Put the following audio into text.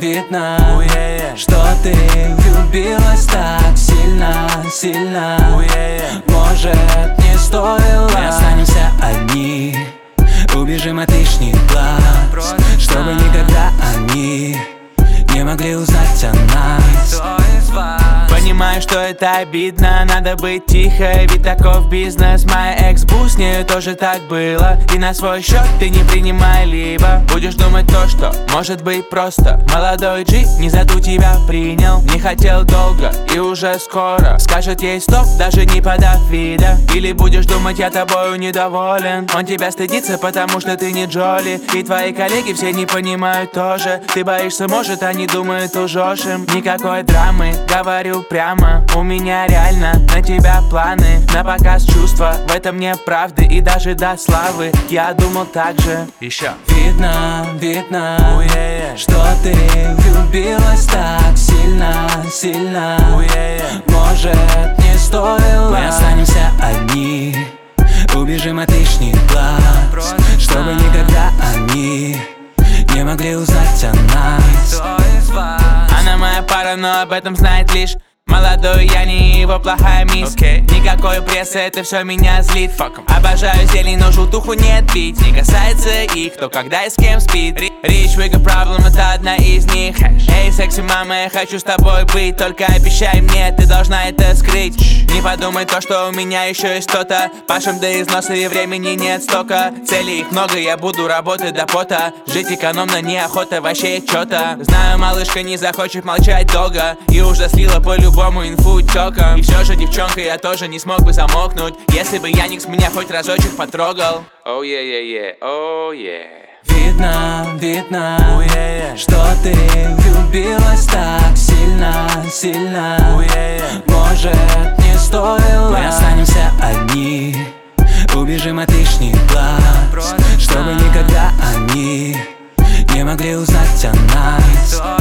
видно, что ты влюбилась так сильно, сильно. Может, не стоило. Мы останемся одни, убежим от лишних глаз, чтобы никогда они не могли узнать о нас. Понимаю, что это обидно, надо быть тихо, ведь таков бизнес. Моя экс-бу, с нею тоже так было. И на свой счет ты не принимай, либо будешь думать то, что может быть просто. Молодой Джи не за ту тебя принял, не хотел долго и уже скоро скажет ей стоп, даже не подав вида. Или будешь думать, я тобою недоволен. Он тебя стыдится, потому что ты не Джоли. И твои коллеги все не понимают тоже. Ты боишься, может, они думают, лжешь им. Никакой драмы, говорю прямо, у меня реально на тебя планы. На показ чувства, в этом нет правды. И даже до славы я думал так же. Еще видно, видно, что ты влюбилась так сильно, сильно. Может, не стоило. Мы останемся одни, убежим от лишних глаз, чтобы никогда они не могли узнать о нас. Она моя пара, но об этом знает лишь молодой я, не его плохая мисс. Никакой прессы, это все меня злит. Обожаю зелень, но желтуху не отбить. Не касается их, кто когда и с кем спит. Rich Wigger Problem, это одна из них. Эй, секси мама, я хочу с тобой быть. Только обещай мне, ты должна это скрыть. Не подумай то, что у меня еще есть что-то. Пашем до износа и времени нет столько. Целей их много, я буду работать до пота. Жить экономно, неохота, вообще чё-то. Знаю, малышка не захочет молчать долго и уже слила по-любому инфу тёком. И все же, девчонка, я тоже не смог бы замолкнуть, если бы Яникс меня хоть разочек потрогал. Oh yeah, yeah, yeah, oh yeah. Видно, видно, что ты влюбилась так сильно, сильно. Может, не стоило. Мы останемся одни, убежим от лишних глаз, чтобы никогда они не могли узнать о нас.